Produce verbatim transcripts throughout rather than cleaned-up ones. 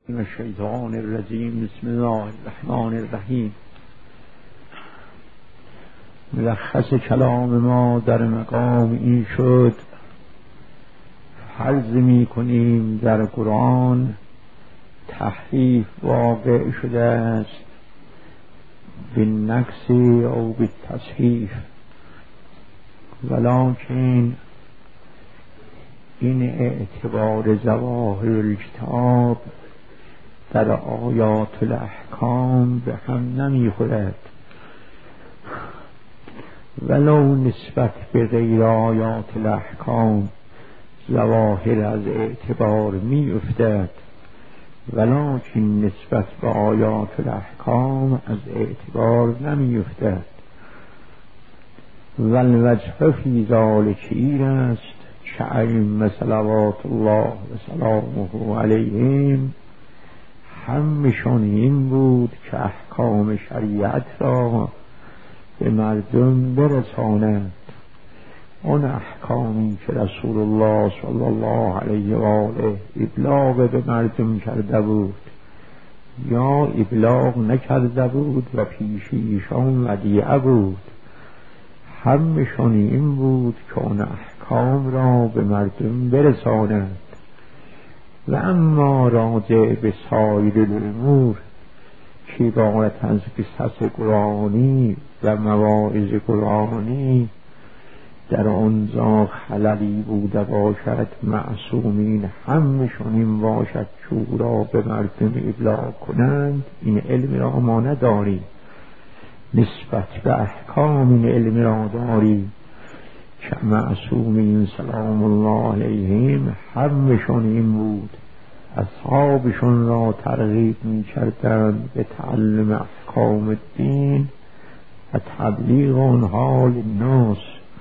من الشیطان الرجیم. بسم الله الرحمن الرحیم. ملخص کلام ما در مقام این شد فرض می کنیم در قرآن تحریف واقع شده است بالنقص او بالتصحیف، ولکن این اعتبار ظواهر الکتاب در آیات الاحکام به هم نمی خورد، ولو نسبت به غیر آیات الاحکام ظواهر از اعتبار می افتد، ولکن نسبت به آیات الاحکام از اعتبار نمی افتد. والوجه فی ذلک این است که ائمه صلوات الله و سلامه علیهم همشون این بود که احکام شریعت را به مردم برسانند. اون احکامی که رسول الله صلی الله علیه و آله ابلاغ به مردم کرده بود یا ابلاغ نکرده بود و پیش ایشان ودیعه بود، همشون این بود که اون احکام را به مردم برسانند. و اما راجع به سایر الامور که عبارت از قصص قرآنی و مواعظ قرآنی در آنجا خللی بوده باشد، معصومین همشون این باشد که او را به مردم ابلاغ کنند، این علم را ما نداریم. نسبت به احکام این علم را داریم که معصومین سلام الله علیهم همشون این بود، اصحابشون را ترغیب می کردند به تعلم احکام الدین و تبلیغ آنها للناس.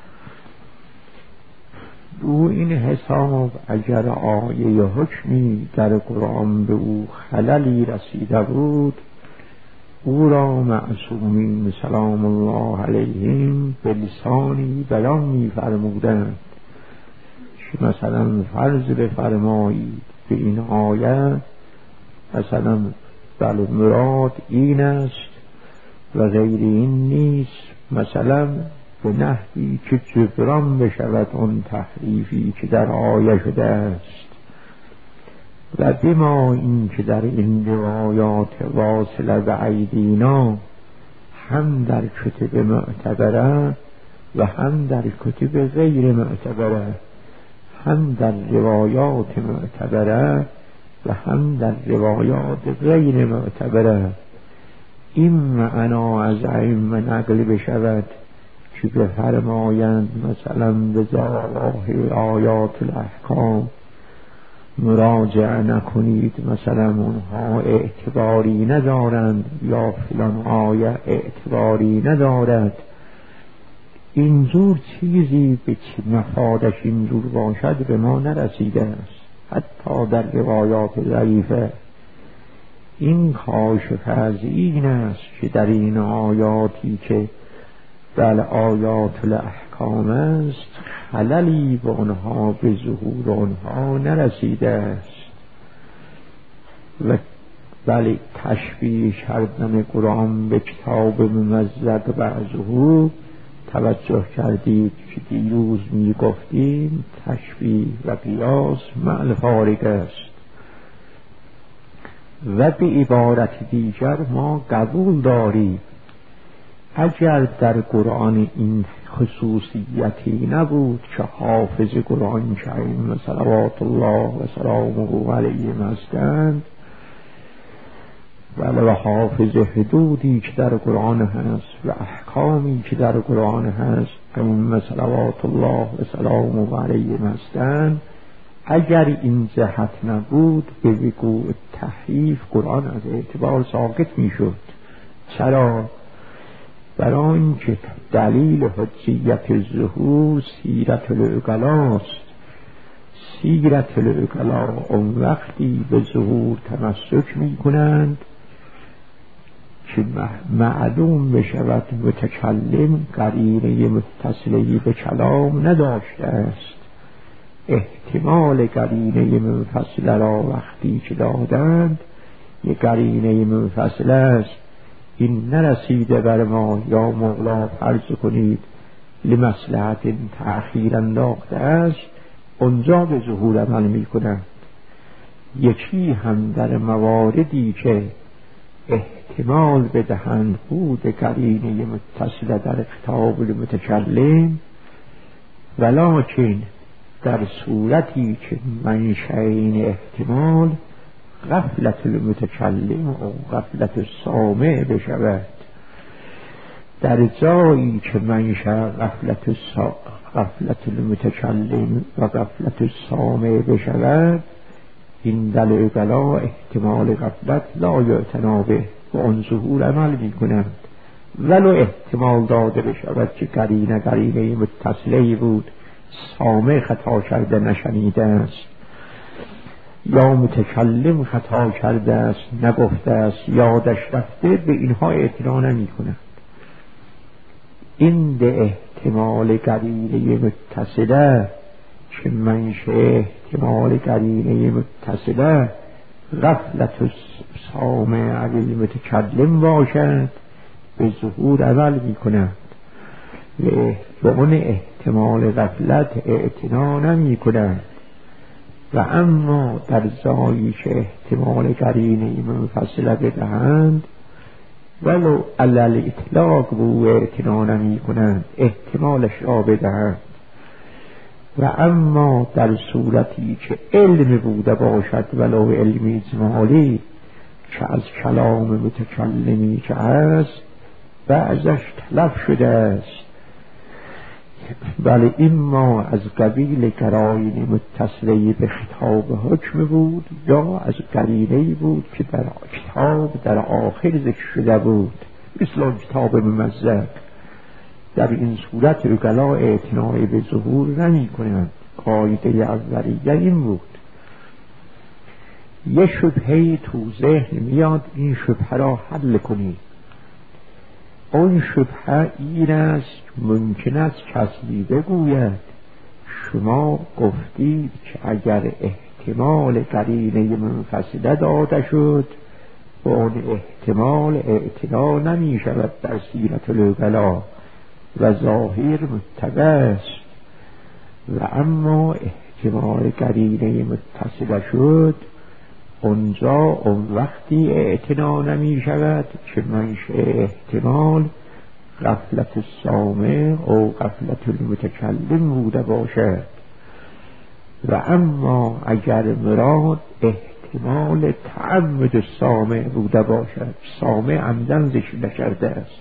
دو این حساب اگر آیه حکمی در قرآن به او خللی رسیده بود، او را معصومین سلام الله علیهم به لسانی بیان می فرمودند که مثلا فرض بفرمایید به این آیه مثلا بله مراد این است و غیر این نیست، مثلا به نحوی که جبران بشود آن تحریفی که در آیه شده است. و بما این که در این روایات واصله به ایدینا هم در کتب معتبره و هم در کتب غیر معتبره، هم در روایات معتبره و هم در روایات غیر معتبره، این معنا از ائمه نقل بشود که بفرمایند مثلا به ظواهر آیات الاحکام مراجعه نکنید، مثلا اونها اعتباری ندارند یا فلان آیه اعتباری ندارد. اینجور چیزی به چی مفادش اینجور باشد به ما نرسیده است. حتی در روایات ضعیفه این کاشف از این است که در این آیاتی که بل آیات الاحکام است خللی به آنها به ظهور آنها نرسیده است. و بله تشبیه کردن قرآن به کتاب ممزق بعضه، توجه کردید که دیروز می گفتیم تشبیه و قیاس مع الفارق است. و به عبارت دیگر ما قبول داریم اگر در قرآن این خصوصیتی نبود که حافظ قرآن کریم صلوات الله و سلامه علیهم هستند، بله و حافظ حدودی که در قرآن هست و احکامی که در قرآن هست ائمه صلوات الله و سلامه علیهم هستند، اگر این جهت نبود به وقوع تحریف قرآن از اعتبار ساقط می شد. چرا؟ برای اینکه دلیل حجیت ظهور سیرت العقلا است. سیرت العقلا اون وقتی به ظهور تمسک می کنند که معلوم بشود متکلم قرینه متصلی به کلام نداشته است. احتمال قرینه منفصله را وقتی که دادند یه قرینه منفصل است، این نرسیده بر ما یا مولا فرض کنید لمصلحت تأخیر انداخته است، اونجا به ظهور عمل می کنند. یکی هم در مواردی که احتمال بدهند بود قرینه متصل در خطاب المتکلم، ولکن در صورتی که منشأ این احتمال غفلت المتکلم و غفلت السامع بشود. در جایی که منشأ غفلت السا... غفلت المتکلم و غفلت السامع بشود، این دل بلا احتمال غفلت لا یعتنا به و آن ظهور عمل می کنند. ولو احتمال داده بشود که قرینه قرینه متصلی بود، سامع خطا کرده نشنیده است، یا متکلم خطا کرده است نگفته است، یادش رفته، به اینها اعتنا نمی کنند. این ده احتمال قرینه متصله که منشأ احتمال قرینه متصله غفلت السامع عن المتکلم باشد، به ظهور عمل می کنند و اون احتمال غفلت اعتنا نمی کنند. و اما در جایی که احتمال قرینه منفصله بدهند، ولو علل اطلاق بو اعتنا نمی کنند، احتمالش را بدهند. و اما در صورتی که علم بوده باشد، ولو علمی اجمالی، که از کلام متکلمی که هست بعضش تلف شده است، بله اما از قبیل قرائن متصله به خطاب حکم بود، یا از قرینه‌ای بود که در کتاب در آخر ذکر شده بود، مثل کتاب ممزق. در این صورت رگلا اعتناع به ظهور نمی کنند. قاعده اولیه این بود. یه شبهه تو ذهن میاد، این شبهه را حل کنید. اون شبهه این است، ممکن است کسی بگوید شما گفتید که اگر احتمال قرینه منفصله داده شد، با اون احتمال اعتنا نمی شود در سیرت الوکلا و ظاهر متبع است. و اما احتمال قرینه متصله شد، اونجا اون وقتی اعتنا نمی شود که منشأ احتمال غفلت السامع او غفلت المتکلم بوده باشد. و اما اگر مراد احتمال تعمد السامع بوده باشد، سامع عمدن ذکر نکرده است،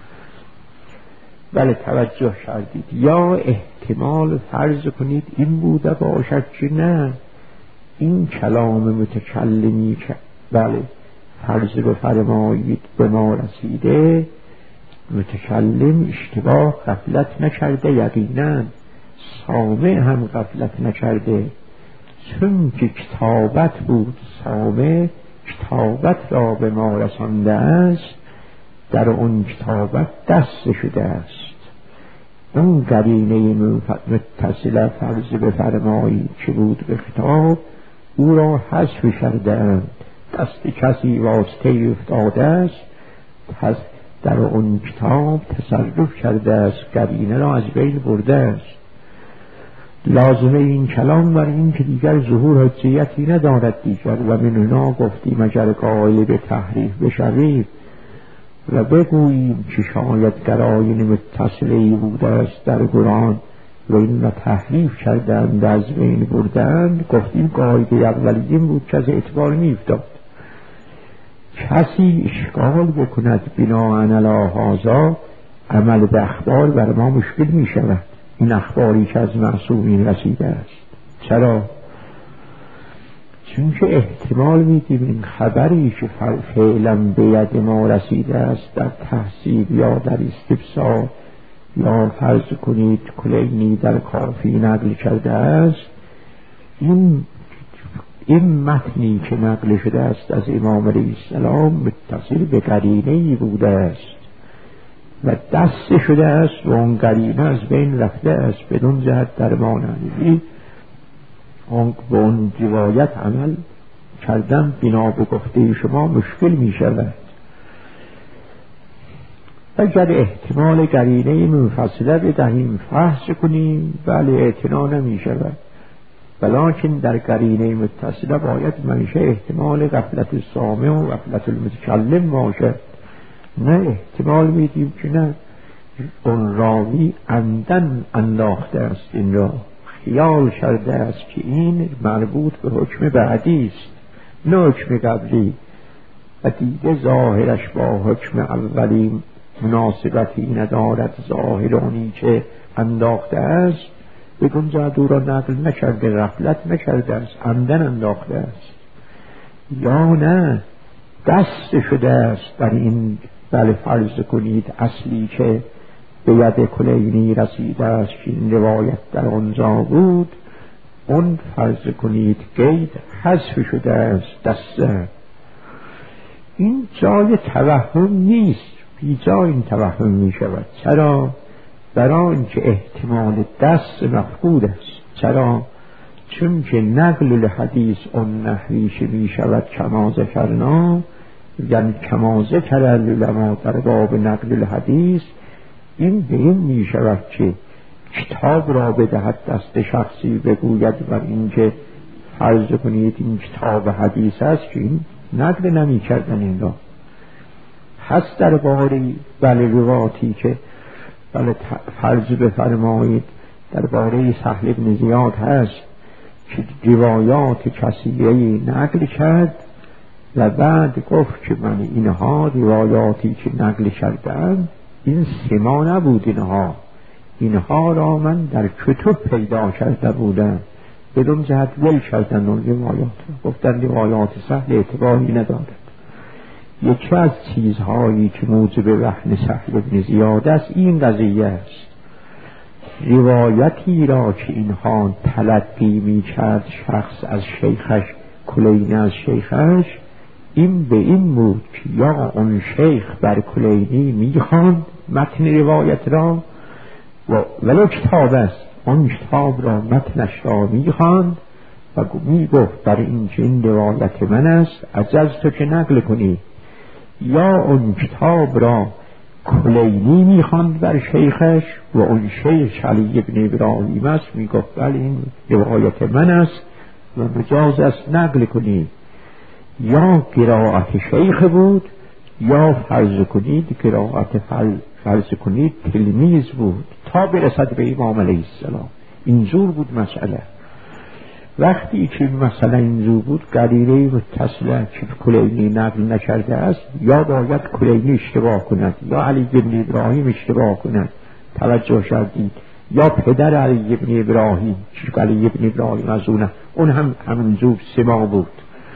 بله توجه کردید، یا احتمال فرض کنید این بوده باشد که نه، این کلام متکلمی که بله فرض بفرمایید به ما رسیده، متکلم اشتباه غفلت نکرده، یقینا سامع هم غفلت نکرده، چون که کتابت بود، سامع کتابت را به ما رسانده است، در اون کتابت دست شده است. اون قرینه متصله فرض بفرمایید که بود به خطاب، او را حذف کردند، دست کسی واسطه افتاده است، پس در اون کتاب تصرف کرده است، قرینه را از بین برده است. لازمه این کلام بر این که دیگر ظهور حجیتی ندارد دیگر، و من هنا گفتیم اگر قائل به تحریف بشویم و بگوییم که شاید قرائن متصله‌ای بوده است در قرآن و این را تحریف کردند از بین بردند، گفتیم قاعده اولیه بود که از اعتبار می‌افتاد. کسی اشکال بکند بنا علی هذا، عمل به اخبار بر ما مشکل می شود. این اخباری که از معصومین رسیده است. چرا؟ چون که احتمال میدیم این خبری که فعلا به ید ما رسیده است در تحصیل یا در استفسار یا فرض کنید کلینی در کافی نقل کرده است، این این متنی که نقل شده است از امام علیه السلام متصل به قرینه‌ای بوده است و دست شده است و اون قرینه از بین رفته است، بدون جهت در ما نمیدی اون به اون روایت عمل کردن بنا به گفته شما مشکل می شود. اگر احتمال قرینه منفصله بدهیم فحص کنیم بله اعتنا نمی شود، ولیکن در قرینه متصله باید منشه احتمال غفلت سامع و غفلت المتکلم باشد. نه احتمال میدیم که نه اون راوی عمدن انداخته است، این را خیال کرده است که این مربوط به حکم بعدی است نه حکم قبلی و دیده ظاهرش با حکم اولی مناسبتی ندارد، ظاهرانی که انداخته است بگنجد او را نقل نکرده، غفلت نکرده است، عمدن انداخته است. یا نه دست شده است بر این، بله فرض کنید اصلی که به ید کلینی رسیده است که این روایت در آنجا بود، اون فرض کنید قید حذف شده است دسته. این جای توهم نیست، بی جای این توهم می شود. چرا؟ برای اینکه احتمال دست مفقود است. چرا؟ چون که نقل الحدیث اون نحویش می شود کما ذکرنا، یعنی کما ذکر العلماء در باب نقل الحدیث، این به این می شود که کتاب را بدهد دست شخصی بگوید و اینکه فرض کنید این کتاب حدیث است که این نقل نمی کردن این را. هست در باری بله رواتی که بله فرض بفرمایید در باره سهل بن زیاد هست که روایات کثیری نقل کرد و بعد گفت که من اینها روایاتی که نقل کردم این سما نبود، اینها اینها را من در کتب پیدا کرده بودم، بدون جهت ول کردن اون روایات را، گفتن روایات سهل اعتباری ندارد. یکی از چیزهایی که موجب وهن سهل بن زیاد است این قضیه است. روایتی را که اینها تلقی می کرد شخص از شیخش، کلینی از شیخش، این به این بود که یا اون شیخ بر کلینی می خواند متن روایت را و ولو کتاب است اون کتاب را متنش را می خواند و می گفت بر این که این روایت من است عجز تو که نقل کنی، یا اون کتاب را کلینی می خواند بر شیخش و اون شیخ علی بن ابراهیم است، می گفت بله این روایت من است و مجاز است نقل کنی. یا قرائت شیخ بود یا فرض کنید قرائت فرض کنید تلمیذ بود تا برسد به امام علیه السلام. اینجور بود مسئله. وقتی که مثلا اینجور بود قرینه متصله که کلینی نقل نکرده است، یا باید کلینی اشتباه کند یا علی بن ابراهیم اشتباه کند، توجه شدید، یا پدر علی بن ابراهیم که علی بن ابراهیم از اونه اون هم همینجور سما بود.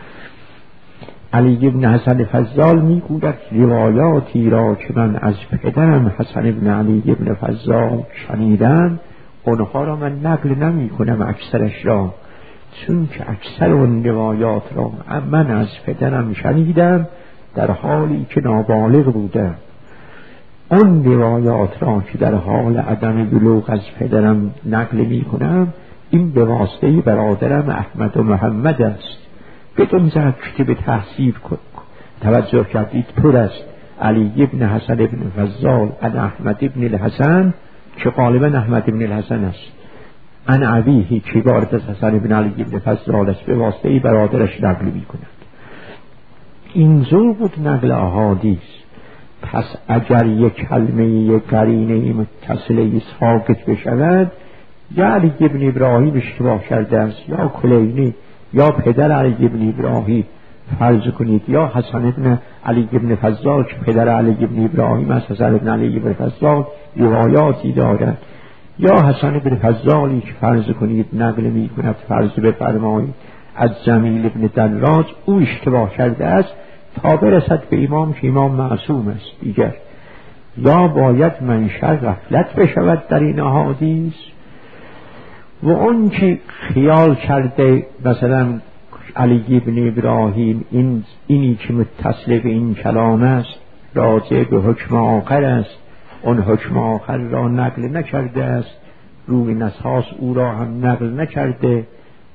علی بن حسن فضال می گوید روایاتی را که من از پدرم حسن بن علی بن فضال شنیدم اونها را من نقل نمی کنم اکثرش را، چون که اکثر اون روایات را من از پدرم شنیدم در حالی که نابالغ بودم. اون روایات را که در حال عدم بلوغ از پدرم نقل می کنم این به واسطه برادرم احمد و محمد است، بدون جهت که به تحصیل کن. توجه کردید پر است علی ابن حسن ابن فضال ان احمد ابن الحسن که غالبا احمد ابن الحسن است، ان عبیهی که وارد از حسن ابن علی ابن فضال است، به واسطه برادرش نقل می کند. اینجور بود نقل احادیث. پس اگر یک کلمه یک قرینه متصله ساقط بشود، یا علی ابن ابراهیم اشتباه کرده است یا کلینی یا پدر علی ابن ابراهیم فرض کنید، یا حسن ابن علی ابن فضال که پدر علی ابن ابراهیم است، حسن ابن علی ابن فضال روایاتی دارد، یا حسن ابن فضالی که فرض کنید نقل می کند فرض بفرمایید از جمیل ابن دراج او اشتباه کرده است تا برسد به امام که امام معصوم است دیگر. یا باید منشأ غفلت بشود در این احادیث و اون که خیال کرده مثلا علی ابن ابراهیم این اینی که متصل به این کلام است راجع به حکم آخر است، اون حکم آخر را نقل نکرده است، روی نساس او را هم نقل نکرده،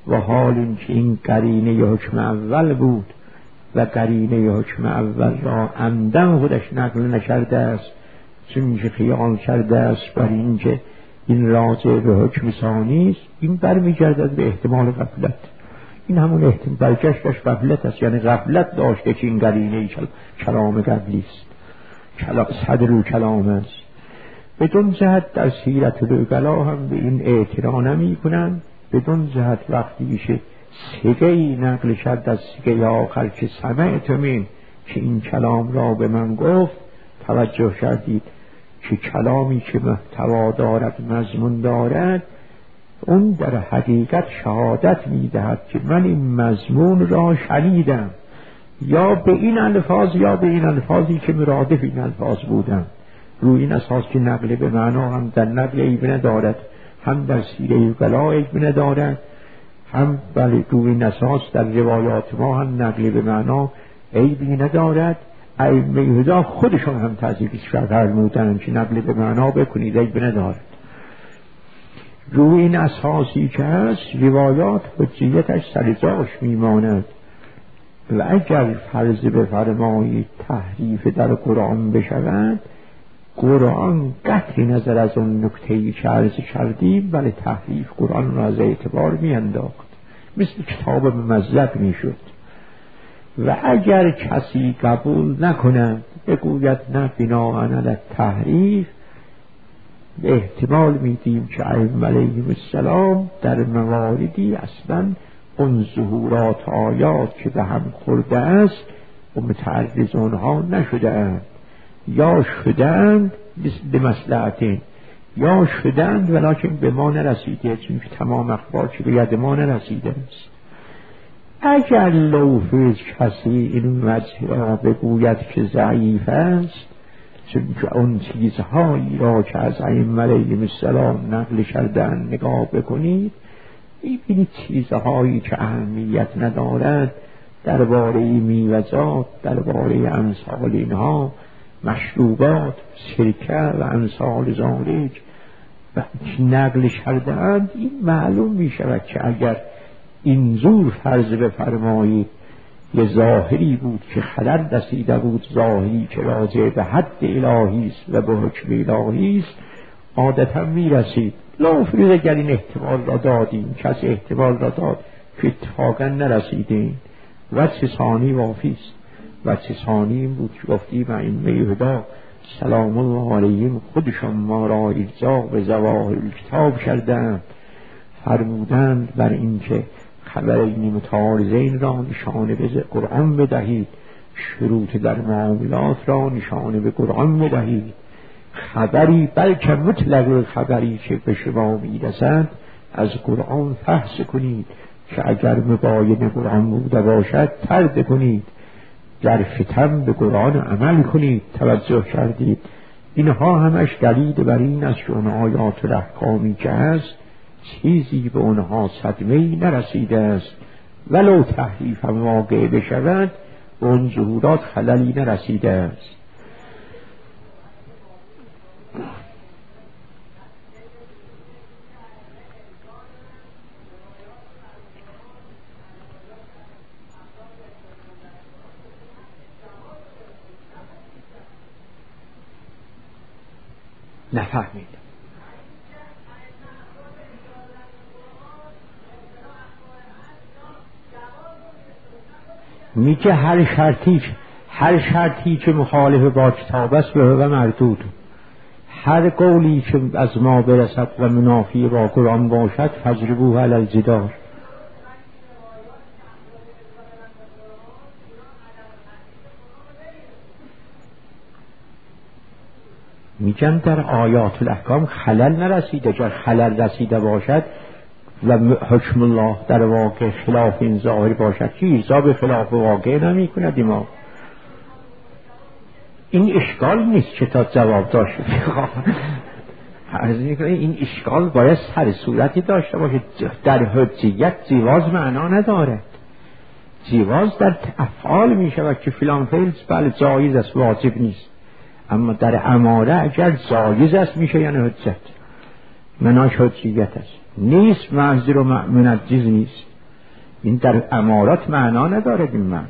و حال اینکه این قرینه حکم اول بود و قرینه حکم اول را عمدن خودش نقل نکرده است، چون که خیال کرده است بر اینکه این راجع به حکم ثانی است، این برمیگردد به احتمال غفلت. این همون احتمال برگشتش غفلت است، یعنی غفلت داشته که این قرینه کلام قبلی است، صدر و کلام است. بدون جهت در سیرت العقلا هم به این اعتراض نمی کنند. بدون جهت وقتی میشه سگهی نقل شد از سگه آخر که سمعت من، که این کلام را به من گفت، توجه کردید که کلامی که محتوا دارد مضمون دارد اون در حقیقت شهادت میدهد که من این مضمون را شنیدم، یا به این الفاظ یا به این الفاظی که مرادف این الفاظ بودم. روی این اساس که نقل به معنا هم در نقل عیب ندارد، هم در سیره العقلا عیب ندارد، هم بله روی این اساس در روایات ما هم نقل به معنا عیبی ندارد. ائمه هدا خودشون هم تذکرش فرمودند که نقل به معنا بکنید عیب ندارد. روی این اساسی که هست روایات حجیتش سر جاش میماند. و اگر فرض بفرمایید تحریف در قرآن بشود، قرآن قطع نظر از اون نکته‌ای که عرض کردیم ولی تحریف قرآن را از اعتبار میانداخت، مثل کتاب ممزق میشد. و اگر کسی قبول نکند بگوید نه بناءً علی تحریف، احتمال میدیم که ائمه علیهم السلام در مواردی اصلا اون ظهورات آیات که به هم خورده است و متعرض اونها نشده اند، یا شدند به مصلحتین، یا شدند ولیکن به ما نرسیده، چون که تمام اخبار که به ید ما نرسیده است. اگر لوفز کسی این وجه را بگوید که ضعیف است، چون که اون چیزهایی را که از ائمه علیهم السلام نقل کردن نگاه بکنید، می‌بینید چیزهایی که اهمیت ندارد درباره میوه‌جات، درباره امثال اینها، مشروبات، سرکه و امثال ذالک و نقل کرده‌اند. این معلوم می شود که اگر این زور فرض بفرمایید یه ظاهری بود که خلل رسیده بود، ظاهری که راجع به حد الهی است و به حکم الهی است، عادتا می رسید. لافریز اگر این احتمال را دادیم، کسی احتمال را داد که اتفاقا نرسیدیم، وجه ثانی وافی است. وجه ثانی این بود که گفتیم ائمه هدا سلام الله علیهم خودشان ما را ارجاع به ظواهر کتاب کردند، فرمودند بر این که خبرین متعارضین را نشانه به قرآن بدهید، شروط در معاملات را نشانه به قرآن بدهید، خبری بلکه مطلق خبری که به شما میرسند از قرآن فحص کنید که اگر مباین قرآن بوده باشد طرد کنید، در فتن به قرآن عمل کنید. توجه کردید؟ اینها همش دلیل بر این است که اون آیات و احکامی که هست چیزی به اونها صدمه‌ای نرسیده است، ولو تحریف هم واقع بشود به اون ظهورات خللی نرسیده است. نفهمید. میگه هر شرطی هر شرطی که مخالف با کتاب است به و مردود، هر قولی که از ما برسد و منافی با قرآن باشد فجربوه علی الجدار. میگم در آیات الاحکام خلل نرسیده، اگر خلل رسیده باشد و حکم الله در واقع خلاف این ظاهر باشد که ایزا به خلاف واقع نمی کند. ما این اشکال نیست که تا جواب داشت عرض میکنه این اشکال باید سر صورتی داشته باشه. در حجیت جواز معنا ندارد، جواز در افعال می شود که فلان فعل بله جایز است واجب نیست، اما در اماره اگر جایز است میشه یعنی حجت، مناش حجیت است، نیست محضر و منجز نیست. این در امارات معنا نداره این معنی.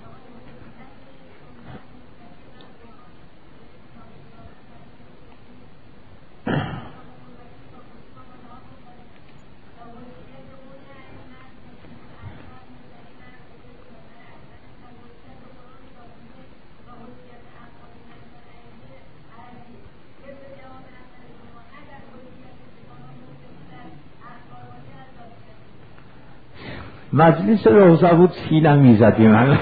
مجلس روزه بود سینم میزدیم.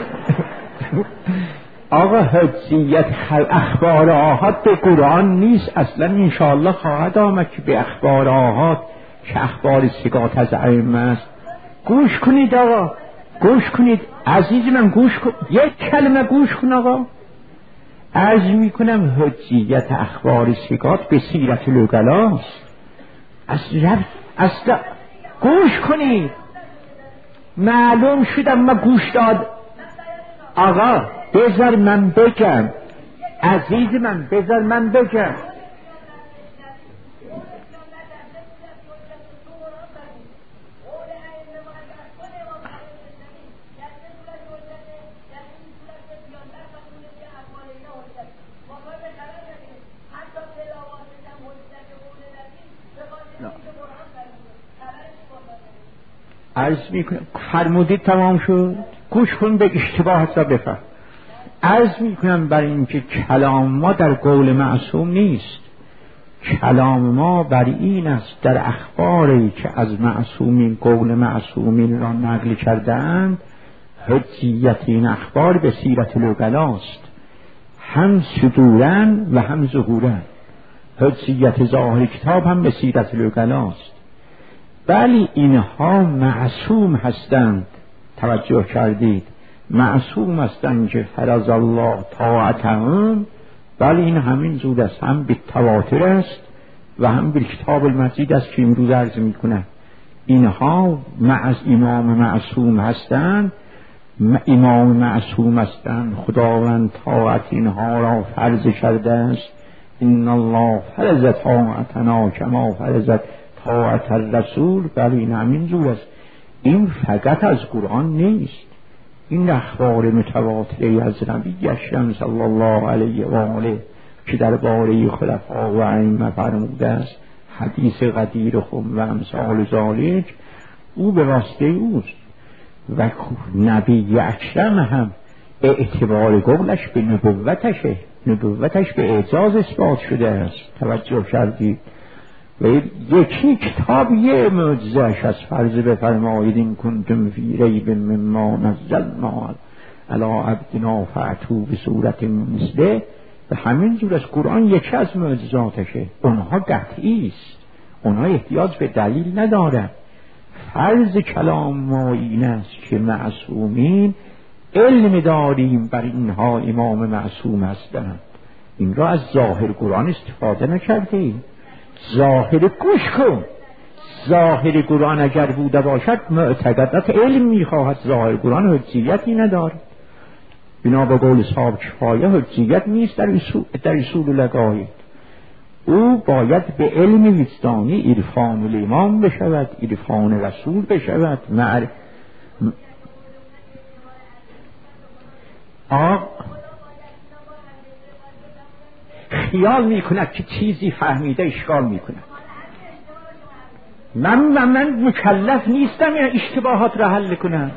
آقا حجیت اخبار آحاد به قرآن نیست اصلا. انشاءالله خواهد آمد که به اخبار آحاد که اخبار ثقات از ائمه است. گوش کنید آقا، گوش کنید عزیز من، گوش کن، یک کلمه گوش کن آقا. عرض میکنم حجیت اخبار ثقات به سیرت الوکلاست. اصلا اصلا گوش کنید. معلوم شدم ما گوش داد. آقا بذار من بگم عزیز من، بذار من بگم. عرض میکنم فرمودید تمام شد. گوش کن به اشتباه را بفهم. عرض میکنم بر اینکه کلام ما در قول معصوم نیست. کلام ما بر این است در اخباری که از معصومین قول معصومین را نقل کردند حجیت این اخبار به سیرت الوکلاست، هم صدورا و هم ظهورا. حجیت ظاهر کتاب هم به سیرت الوکلاست. بلی اینها معصوم هستند. توجه کردید؟ معصوم هستند که فرض الله طاعتهم. بلی این همین زود است، هم به تواتر است و هم به کتاب المجید است که امروز عرض میکنم. اینها از امام معصوم هستند. امام معصوم هستند. خداوند طاعت اینها را فرض کرده است. ان الله فرض طاعتنا کما فرض طاعت الرسول. بلی این همین زود است. این فقط از قرآن نیست، این اخبار متواتره از نبی اکرم صلی الله علیه و آله که در باره خلفا و ائمه فرموده است. حدیث قدیر خم و امثال ذالک او به واسطه اوست. و نبی اکرم هم اعتبار قولش به نبوتشه، نبوتش به اعجاز اثبات شده است. توجه کردید؟ و یکی کتاب یه معجزه‌اش از فرض بفرمایید این کنتم فی ریب مما نزلنا علی عبدنا فأتوا بصورت مثله. به همین جور از قرآن یکی از معجزاتشه. اونها قطعی است، اونها احتیاج به دلیل ندارن. فرض کلام ما این است که معصومین علم داریم بر اینها امام معصوم هستند. این را از ظاهر قرآن استفاده نکردیم. ظاهر گوش کن، ظاهر قرآن اگر بوده باشد معتقدات علم میخواهد. ظاهر قرآن حجیتی ندارد. بنا به قول صاحب کفایه حجیت نیست در اصول در اصول لقاید. او باید به علم وجدانی عرفان الامام بشود، عرفان رسول بشود. معر... آق خیال میکند که چیزی فهمیده اشکال میکند. من و من مکلف نیستم یا اشتباهات را حل کنم.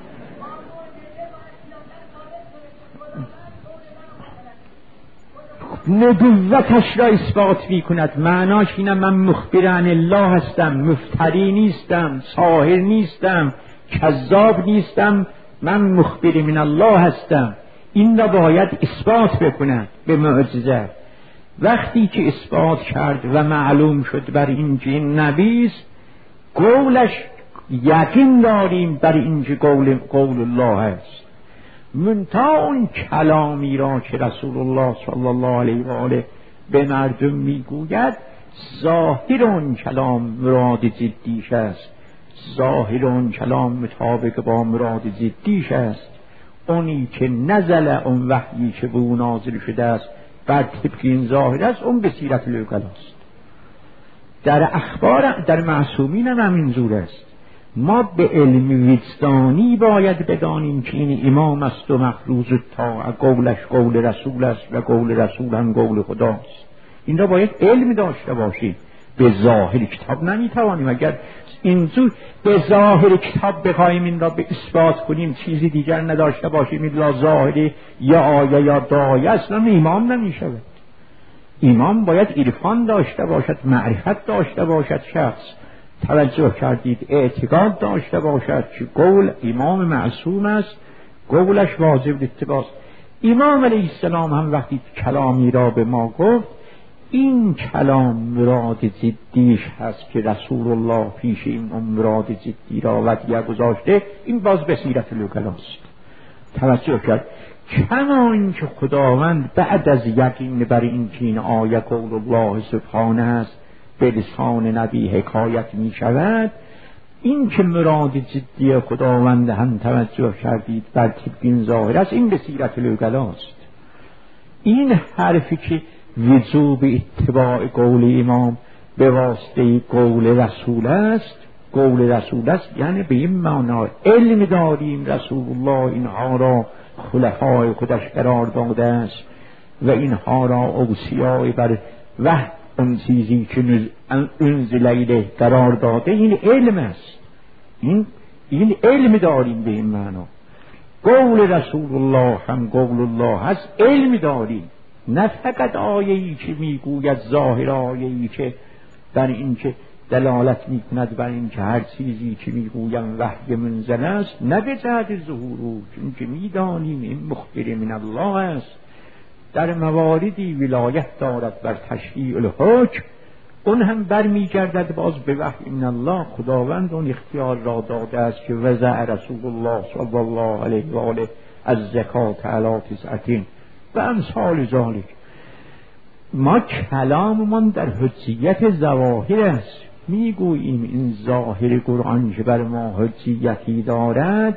نبوتش را اثبات میکند. معناش اینه من مخبر عن الله هستم، مفتری نیستم، ساحر نیستم، کذاب نیستم، من مخبر من الله هستم. این را باید اثبات بکند به معجزه. وقتی که اثبات کرد و معلوم شد بر این که این نبیست، قولش یقین داریم بر این که قول, قول الله است. منتها اون کلامی را که رسول الله صلی الله علیه و آله به مردم میگوید ظاهر اون کلام مراد جدیش است. ظاهر اون کلام مطابق با مراد جدیش است. اونی که نزل اون وحیی که به او نازل شده است بر طبق این ظاهر است، اون به سیرت الوکلا است. در اخبار در معصومین هم همین زور است. ما به علم وجدانی باید بدانیم که این امام است و مفروض تا قولش قول رسول است و قول رسول هم قول خداست. این را باید علم داشته باشیم. به ظاهر کتاب نمیتوانیم. اگر اینجور به ظاهر کتاب بخوایم این را به اثبات کنیم، چیزی دیگر نداشته باشیم الا ظاهر یا آیه یا دعایه، اصلا امام نمیشود. امام باید عرفان داشته باشد، معرفت داشته باشد، شخص توجه کردید اعتقاد داشته باشد که قول امام معصوم است، قولش واجب اتباع است. امام علیه السلام هم وقتی کلامی را به ما گفت، این کلام مراد جدیش هست که رسول الله پیش این مراد جدی را ودیعه گذاشته، این باز به سیرت الوکلاست. توجه کرد کما اینکه خداوند بعد از یقین بر این که این آیه قول الله سبحانه است به لسان نبی حکایت می شود، این که مراد جدی خداوند هم توجه کردید بر طبق این ظاهر است، این به سیرت الوکلاست. این حرفی که وجوب اتباع قول امام به واسطه قول رسول است، قول رسول است یعنی به این معنا علم داریم رسول الله اینها را خلفای خودش قرار داده است و اینها را اوصیای بر وحی اون چیزی که انزل الیه قرار داده، این علم است. این این علم داریم به این معنا. قول رسول الله هم قول الله هست، علم داریم. نه فقط آیه‌ای که میگوید ظاهر آیه‌ای که در این که دلالت میکند بر این که هر چیزی که میگویم وحی منزل است، نه به جهت ظهور، چون که میدانیم این مخبر من الله است، در مواردی ولایت دارد بر تشریع الحکم، اون هم برمیگردد باز به وحی من الله. خداوند اون اختیار را داده است که وضع رسول الله صلی الله علیه و آله از زکات علی تسعتین و امثال ذالک. ما کلاممان در حجیت ظواهر است، میگوییم این ظاهر قرآن که بر ما حجیتی دارد،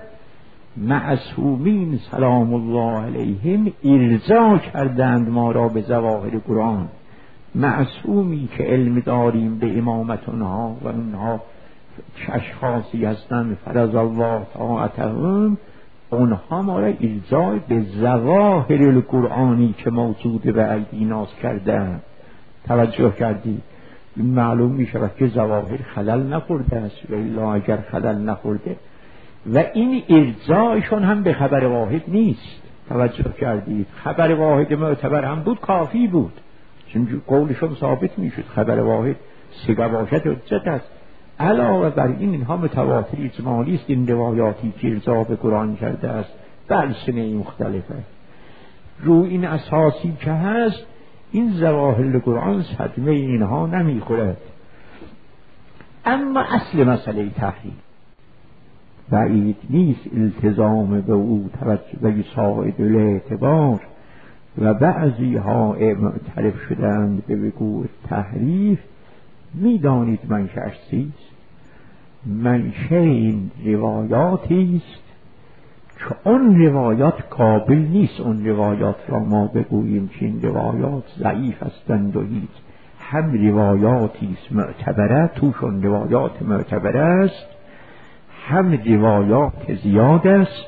معصومین سلام الله علیهم ارجاع کردند ما را به ظواهر قرآن. معصومی که علم داریم به امامت اونها و اونها اشخاصی هستند فرض الله طاعتهم، اونها ما را ارجاع به ظواهر القرآنی که موجود به ایدیناست کردند. توجه کردید؟ این معلوم می شود که ظواهر خلل نخورده است و الا اگر خلل نخورده و این ارجاعشون هم به خبر واحد نیست. توجه کردید؟ خبر واحد معتبر هم بود کافی بود، چون قولشون ثابت می شد. خبر واحد سگه باشد حجت است. علاوه بر این اینها متواتر اجمالی است. این روایاتی که ارجاع به قرآن کرده است بر سنه مختلفه، رو این اساسی که هست این ظواهر قرآن صدمه اینها نمیخورد. اما اصل مسئله تحریم بعید نیست التزام به او توجه به ساعد الاعتبار و بعضی ها معترف شدند به وقوع تحریف. میدانید منشأش چیست؟ منشأ این روایاتی است که اون روایات قابل نیست اون روایات را ما بگوییم که این روایات ضعیف هستند و هیچ. هم روایاتی است معتبره، توشون روایات معتبره است، هم روایات زیاد است،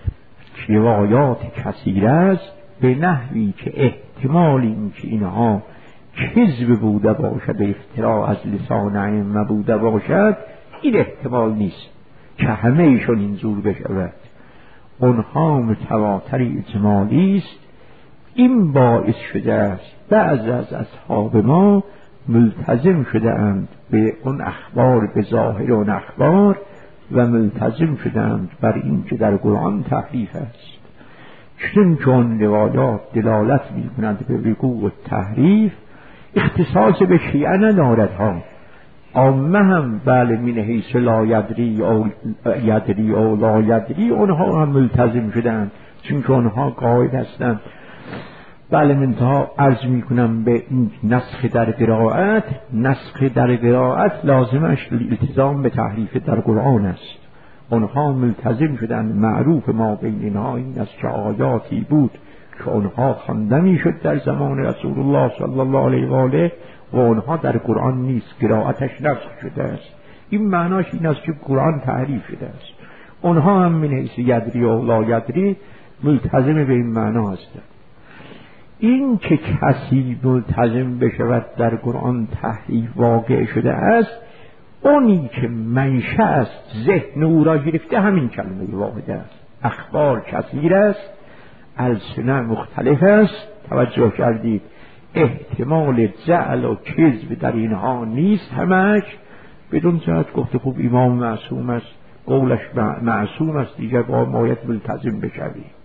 روایات کثیر است، به نحوی که احتمال این که اینها کذب بوده باشد، افتراء از لسان ائمه بوده باشد، این احتمال نیست که همه ایشون اینجور بشود. اونها متواتر اجمالی است. این باعث شده است بعض از اصحاب ما ملتزم شده اند به اون اخبار، به ظاهر اون اخبار، و ملتزم شده اند بر این که در قرآن تحریف است. چون چون روایات دلالت می کنند به وقوع تحریف، اختصاص به شیعه ندارد ها. عامه هم بله من حیث لا یدری او یدری او لا یدری اونها هم ملتزم شدند، چون که اونها قائل هستند. بله منتها عرض می کنم به این نسخ در قرائت، نسخ در قرائت لازمش التزام به تحریف در قرآن است. اونها ملتزم شدند. معروف ما بین اینها این است که آیاتی بود که اونها خوانده می شد در زمان رسول الله صلی الله علیه و آله و اونها در قرآن نیست، قرائتش نسخ شده است. این معناش این است که قرآن تحریف شده است. اونها هم من حیث یدری و لا یدری ملتزم به این معنا هستند. این که کسی ملتزم بشود در قرآن تحریف واقع شده است، اونی که منشأ است ذهن او را گرفته همین کلمه واحده است. اخبار کثیر است، السنه مختلف است، توجه کردید، احتمال جعل و کذب در اینها نیست همش. بدون جهت گفته خوب امام معصوم است، قولش معصوم است، دیگر با باید ملتزم بشوید.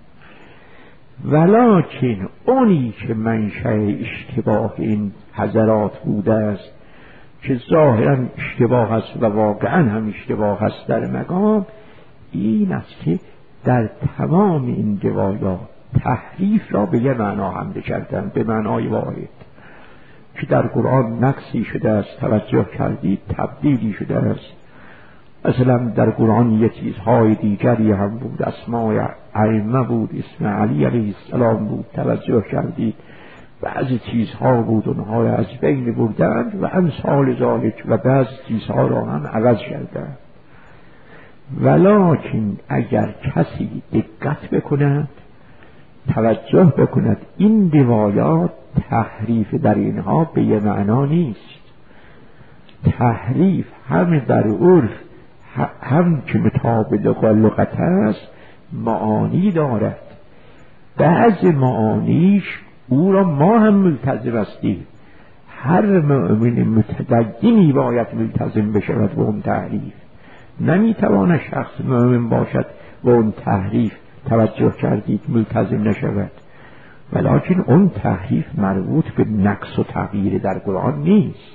ولکن اونی که منشأ اشتباه این حضرات بوده است که ظاهرا اشتباه است و واقعا هم اشتباه است در مقام، این است که در تمام این روایات تحریف را به یه معنا حمله کردن، به معنای واحد که در قرآن نقصی شده است، توجه کردید، تبدیلی شده است. مثلا در قرآن یه چیزهای دیگری هم بود، اسمای ائمه بود، اسم علی علیه السلام بود، توجه کردید، بعضی چیزها بود اونها را از بین بردند و امثال ذالک، و بعضی چیزها را هم عوض کردند. ولکن اگر کسی دقت بکند، توجه بکند، این روایات تحریف در اینها به یه معنا نیست. تحریف هم در عرف هم که مطابق لغت است معانی دارد. بعض معانیش او را ما هم ملتزم هستیم. هر مؤمن متدینی باید ملتزم بشود به اون تحریف. نمیتواند شخص مؤمن باشد و اون تحریف، توجه کردید، ملتزم نشود. ولکن اون تحریف مربوط به نقص و تغییر در قرآن نیست.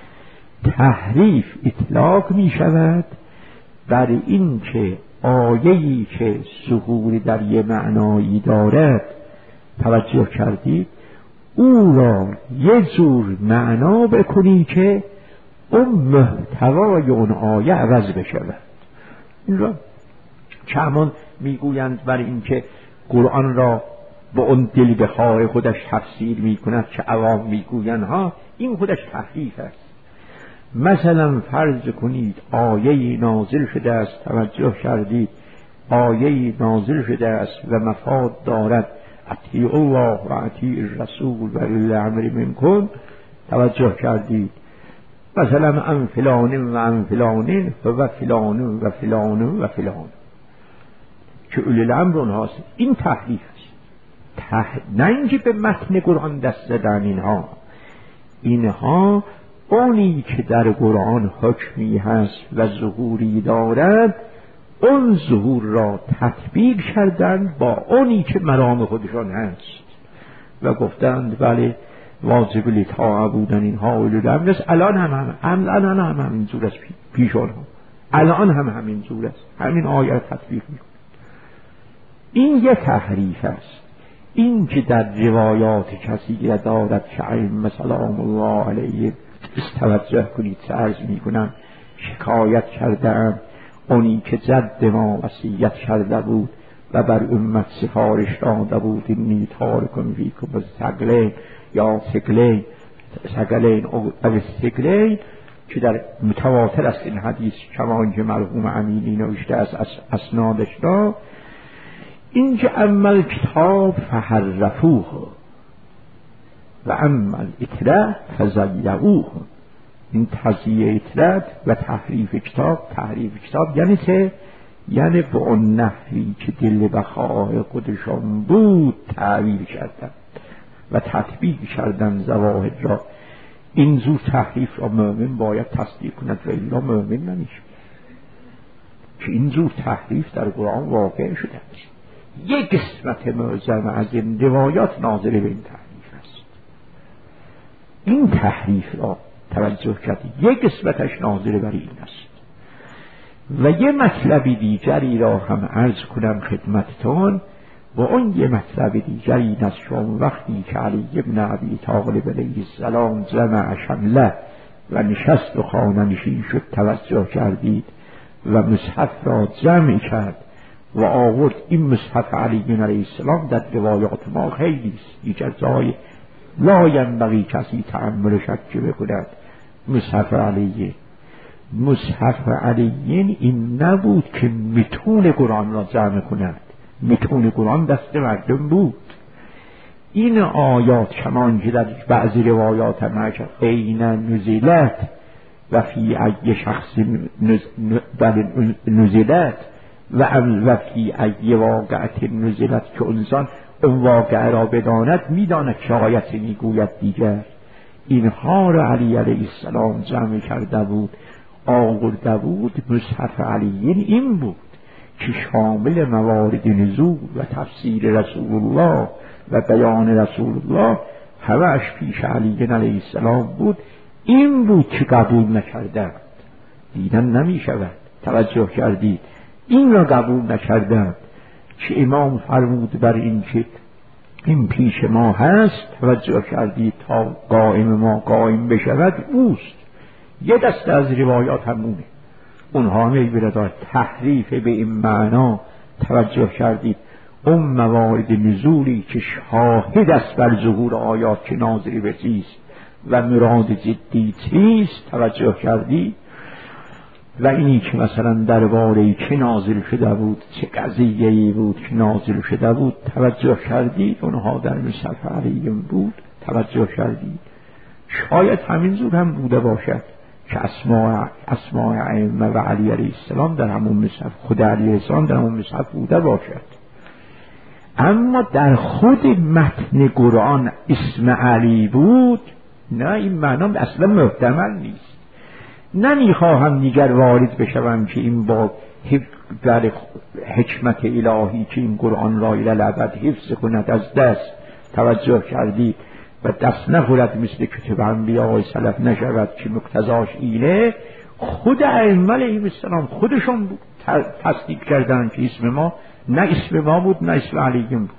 تحریف اطلاق می شود بر این که آیه‌ای که ظهور در یه معنایی دارد، توجه کردید، او را یه جور معنا بکنی که اون محتوای اون آیه عوض بشود. این را چمون میگویند بر این که قرآن را با اون دل بخواه خودش تفسیر میکند که عوام میگویند ها، این خودش تحریف است. مثلا فرض کنید آیه نازل شده است، توجه کردید، آیه نازل شده است و مفاد دارد اطیعوا الله و اطیعوا الرسول و اولی الامر منکم، توجه کردید، مثلا ام فلان و ام فلان و فلان و فلان و فلان که اولی الامر اونهاست. این تحریف است. تح... نه اینکه به متن قرآن دست زدن اینها اینها اونی که در قرآن حکمی هست و ظهوری دارد، اون ظهور را تطبیق کردند با اونی که مرام خودشان هست و گفتند بله واجب الاطاعه بودن اینها اولی الامر است. الان هم هم الان هم همین جور است، پیش آنها الان هم همین جور است، همین آیه تطبیق می‌کنند. این یک تحریف است. این که در روایات کسی دارد که ائمه سلام الله علیه، توجه کنید عرض میکنم، شکایت کردم اونی که جد ما وصیت کرده بود و بر امت سفارش داده بود، اینی تارکم فیکم الثقلین یا ثقلین ثقلین او ثقلین، که در متواتر است این حدیث، کما اینکه مرحوم امینی نوشته از اسنادش را، اینکه عمل کتاب فحرفوه و عمل اطلاع فزیعوه. این تزییع اطلاع و تحریف کتاب، تحریف کتاب یعنی چه؟ یعنی به اون نحوی که دل بخواه خودشان بود تعبیر کردن و تطبیق کردن ظواهر را. این زور تحریف را مؤمن باید تصدیق کند و الا مؤمن نمیشه که این زور تحریف در قرآن واقع شده است. یک قسمت معظم از این روایات ناظر به این تحریف است. این تحریف را توجه کردید، یک قسمتش ناظر بر این است. و یه مطلب دیگری را هم عرض کنم خدمتتون، و اون یه مطلب دیگری این است شما وقتی که علی ابن ابی طالب علیه السلام جمع شمله و نشست و خانه نشین شد، توجه کردید، و مصحف را جمع کرد و آورد. این مصحف علی علیه السلام در روایات ما خیلی است، دیگر جای لا ینبغی کسی تأمل شک بکند. مصحف علیه مصحف علیین این نبود که متون قرآن را جمع کند. متون قرآن دست مردم بود. این آیات کمان که در بعضی روایات هم این نزلت و فی ای شخص نزلت و و فی ای واقعت نزلت، که انسان اون واقعه را بداند میداند که آیت میگوید دیگر. اینها را علی علیه السلام جمع کرده بود، آورده بود. مصحف علیین این بود که شامل موارد نزول و تفسیر رسول الله و بیان رسول الله همه‌اش پیش علی علیه السلام بود. این بود که قبول نکردند، دیدن نمی شود. توجه کردید؟ این را قبول نکردند که امام فرمود بر این که این پیش ما هست، توجه کردید، تا قائم ما قائم بشود اوست. یه دسته از روایات همونه، اونها میبرد تحریف به این معنا. توجه کردید؟ اون موارد نزولی که شاهد است بر ظهور آیات که ناظری به چیست و مراد جدی چیست. توجه کردید؟ و اینی که مثلا درباره چه نازل شده بود، چه قضیه‌ای بود که نازل شده بود. توجه کردید؟ اونها در مصحف علیین بود. توجه کردید؟ شاید همین زور هم بوده باشد که اسماء اسماء ائمه و علی علیه السلام در همون مصحف، خود علی علیه السلام در همون مصحف بوده باشد. اما در خود متن قرآن اسم علی بود، نه، این معنا اصلا محتمل نیست. نمیخواهم دیگر وارد بشوم که این با در حکمت الهی که این قرآن را الی الابد حفظ کند از دست. توجه کردید؟ و دست نخورد مثل کتب انبیاء سلف نشود که مقتضاش اینه. خود ائمه علیهم السلام خودشون تصدیق کردند که اسم ما نه اسم ما بود نه اسم علیهم بود.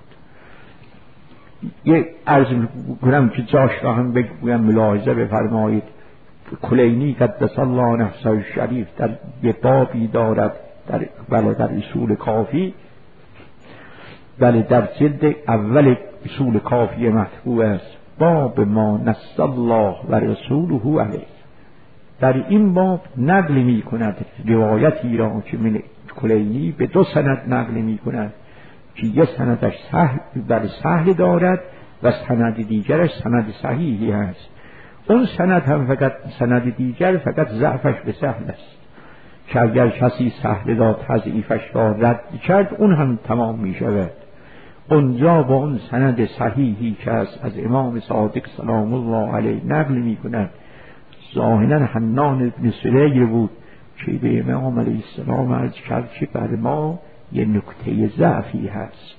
یه عرض کنم که جاش را هم بگویم، ملاحظه بفرمایید. کلینی قدس الله نفسه الشریف در یه بابی دارد در بله در اصول کافی، بله در جلد اول اصول کافی مطبوع است، باب ما نص الله و رسوله علیه. در این باب نقل می کند روایتی را که من کلینی به دو سند نقل می کند که یه سندش سهل بر سهل دارد و سند دیگرش سند صحیحی هست. اون سند هم فقط سند دیگر فقط ضعفش به سهل است که اگر کسی سهل را تضعیفش را رد کرد اون هم تمام می شود. اونجا با اون سند صحیحی که از, از امام صادق سلام الله علیه نقل می کند، ظاهرا حنان ابن سلیر بود که به امام علیه السلام عرض کرد که بر ما یه نکته ضعفی هست.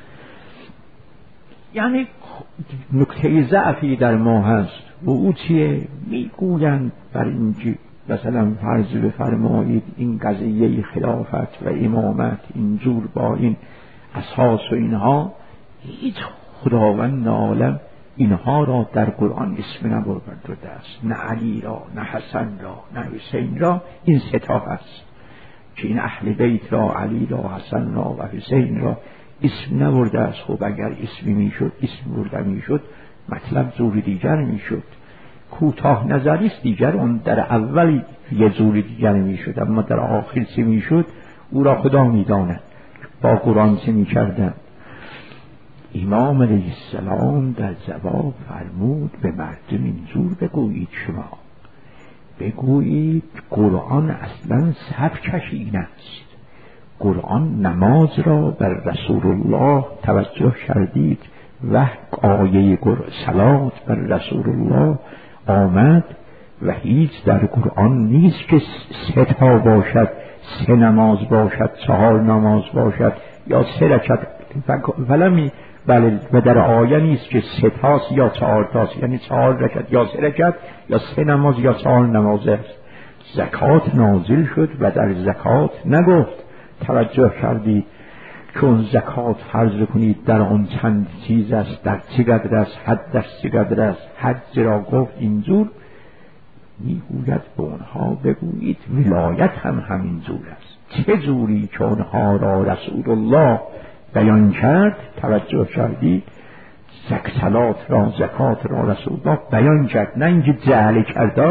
یعنی نکته ضعفی در ما هست و او چیه؟ میگویند بر اینکه مثلا فرض بفرمایید این قضیه خلافت و امامت اینجور با این اساس و اینها، هیچ خداوند عالم اینها را در قرآن اسم نبرده است، نه علی را، نه حسن را، نه حسین را. این ستا هست که این اهل بیت را، علی را، حسن را و حسین را اسم نبرده است. خب اگر اسمی میشد، اسم برده میشد، مطلب زور دیگر میشد. کوتاه نظریست دیگر، اون در اول یه زور دیگر میشد، اما در آخر چه میشد او را خدا میداند. با قرآن چه میکردن؟ امام علیه السلام در جواب فرمود به مردم اینجور بگویید، شما بگویید قرآن اصلا سبکش این است. قرآن نماز را بر رسول الله، توجه کردید، و آیه صلات بر رسول الله آمد و هیچ در قرآن نیست که سه تا باشد، سه نماز باشد، چهار نماز باشد یا سه رکعت ولمی. بله، و در آیه نیست که سه تاست یا چهار تاست، یعنی چهار رکعت یا سه رکعت یا سه نماز یا چهار نماز است. زکات نازل شد و در زکات نگفت. توجه کردید؟ چون زکات فرض کنید در آن چند چیز است، در چقدر است، حدش چقدر است، حج را گفت اینجور. میگوید به اونها بگویید ولایت هم همین جور است. چه جوری که اونها را رسول الله بیان کرد، توجه کردید؟ زکات را، زکات را رسول الله بیان کرد، نه اینکه جهل کرده.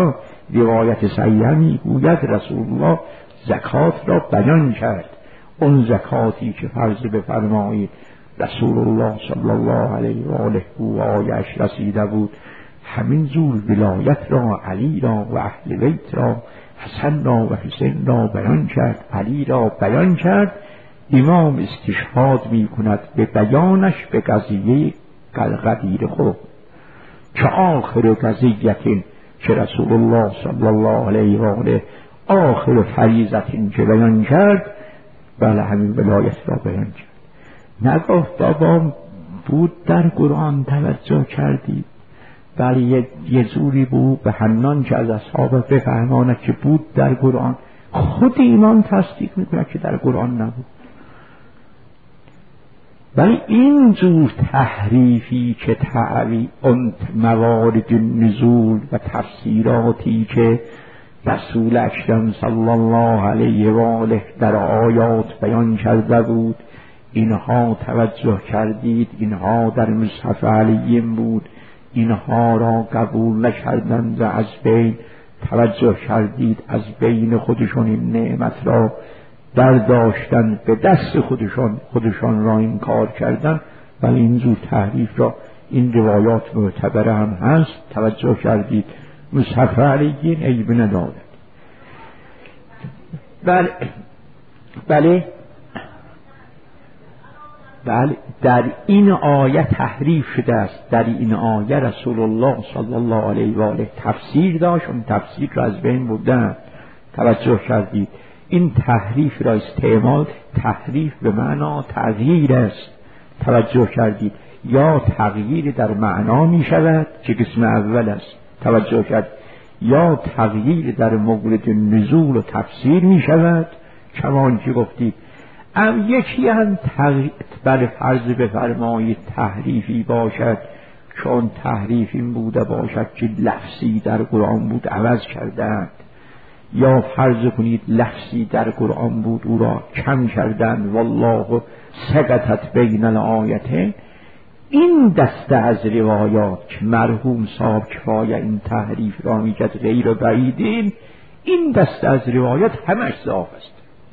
روایت صحیحه میگوید رسول الله زکات را بیان کرد. اون زکاتی که فرض بفرمایید رسول الله صلی الله علیه و آله و آیش رسیده بود، همین زور ولایت را، علی را و اهل بیت را، حسن را و حسین را بیان کرد، علی را بیان کرد. امام استشهاد می کند به بیانش به قضیه قدیر خود که آخر قضیتین که رسول الله صلی الله علیه و آله آخر فریضتین که بیان کرد، بله همین ولایت را بیان کرد. نگفت بابا بود در قرآن توجه کردی، بله یه, یه زوری بود به حنان که از اصحاب بفهماند که بود در قرآن. خود ایمان تصدیق میکنه که در قرآن نبود. ولی این جور تحریفی که تعوی اون موارد نزول و تفسیراتی که رسول اکرم صلی الله علیه و آله در آیات بیان کرده بود، اینها توجه کردید، اینها در مصحف علیین بود، اینها را قبول نکردند و از بین توجه کردید، از بین خودشون این نعمت را برداشتن، به دست خودشان خودشان را این کار کردن. ولی اینجور تحریف را این روایات معتبر هم هست، توجه کردید، مصحف علیین عیب ندارد. بله بله بله در این آیه تحریف شده است. در این آیه رسول الله صلی الله علیه و آله تفسیر داشت، اون تفسیر را از بین بردن. توجه کردید این تحریف را استعمال، تحریف به معنا تغییر است. توجه کردید یا تغییر در معنا می شود که قسم اول است، توجه کرد، یا تغییر در مورد نزول و تفسیر می شود کمان که گفتید. ام یکی هم تغییر بر فرض بفرمایید تحریفی باشد چون تحریف این بوده باشد که لفظی در قرآن بود عوض کردند، یا فرض کنید لفظی در قرآن بود او را کم کردند، والله سقطت بین الآیتین. این دسته از روایات که مرحوم صاحب کفایه این تحریف را میکرد غیر بعیدین، این دسته از روایات همش ضعف است.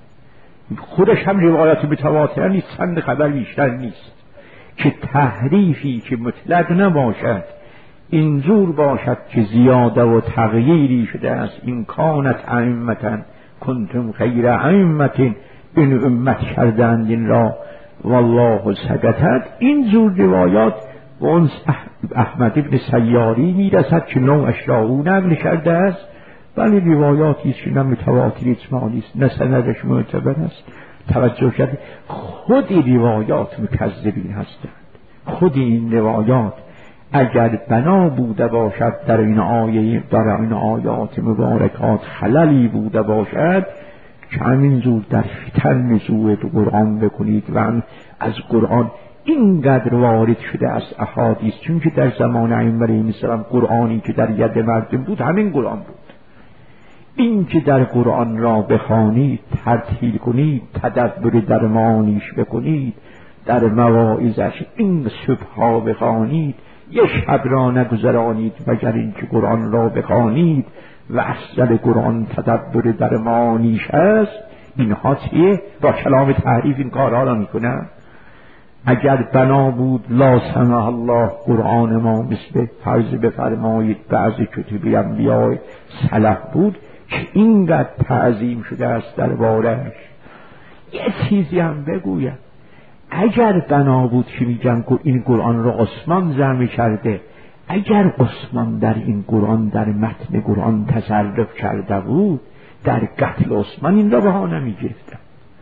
خودش هم روایات متواتر نیست، چند خبر بیشتر نیست که تحریفی که مطلق نباشد، اینجور باشد که زیاده و تغییری شده است. این کانت ائمة کنتم خیر ائمة، این امت کردند این را والله سقطت. این جور روایات به اون احمد ابن سیاری میرسد که نوعش را او نقل کرده است، ولی روایاتی است که نه متواتر اجمالی است نه سندش معتبر است. توجه کرد خود روایات مکذبین هستند. خود این روایات اگر بنا بوده باشد در این آیه، در این آیات مبارکات خللی بوده باشد که همینجور در فتن نزول قرآن بکنید و از قرآن اینقدر وارد شده از احادیث، چون که در زمان ائمه علیهم السلام قرآنی که در ید مردم بود همین قرآن بود. این که در قرآن را بخوانید، ترتیل کنید، تدبر در معانیش بکنید، در مواعظش این صبحها بخوانید، یک شب را نگذرانید مگر اینکه قرآن را بخوانید و افضل قرآن تدبر در معانیش است. اینها چیه؟ با کلام تحریف این کارها را میکنن. اگر بنا بود لا سمح الله قرآن ما مثل فرض بفرمایید بعضی کتب انبیاء سلف بود که اینقدر تعظیم شده است دربارش. یه چیزی هم بگویم، اگر بنا بود که میگن این قرآن را عثمان جمع کرده، اگر عثمان در این قرآن در متن قرآن تصرف کرده بود، در قتل عثمان این را بهانه میگرفتن،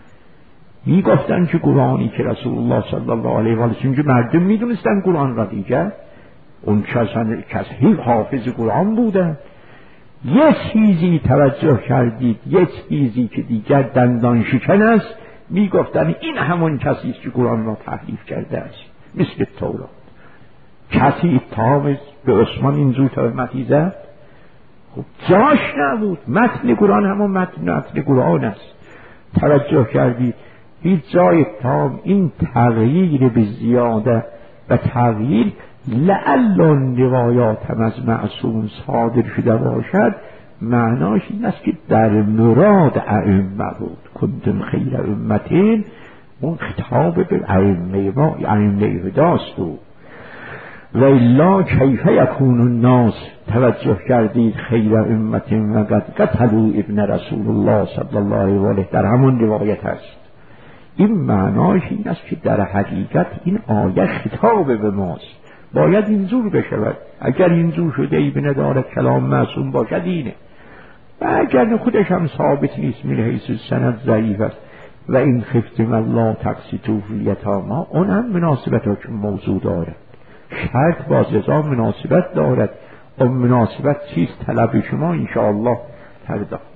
میگفتن که قرآنی که رسول الله صلی الله علیه و آله، چون که مردم میدونستن قرآن را دیگر اون کسی حافظ قرآن بودن. یه چیزی توجه کردید، یه چیزی که دیگر دندان شکن است، میگفتن این همون کسی است که قرآن را تحریف کرده است، مثل تورات. کسی اتهام به عثمان اینجور تهمتی زد؟ خب جاش نبود، متن قرآن همون متن متن قرآن است. توجه کردید هیچ جای اتهام این تغییر به زیاده و تغییر لعل روایات هم از معصوم صادر شده باشد، معناش این است که در مراد ائمه بود، کنتم خیر امتین، اون خطاب به ائمه ما، ائمه هداست بود. و الا کیف یکون الناس، توجه کردید خیر امت و قد قتلوا ابن رسول الله صلی الله علیه و آله، در همون روایت هست. این معناش این است که در حقیقت این آیه خطاب به ماست، باید اینجور بشود. اگر اینجور شده ابن دارد کلام معصوم باشد اینه، و اگر خودش هم ثابت نیست من حیث سند ضعیف است. و این خفتم الله تقسیطوا فی الیتامی، اون هم مناسبت ها که موضوع دارد، شرط با جزا مناسبت دارد. اون مناسبت چیست؟ طلب شما انشاءالله فردا.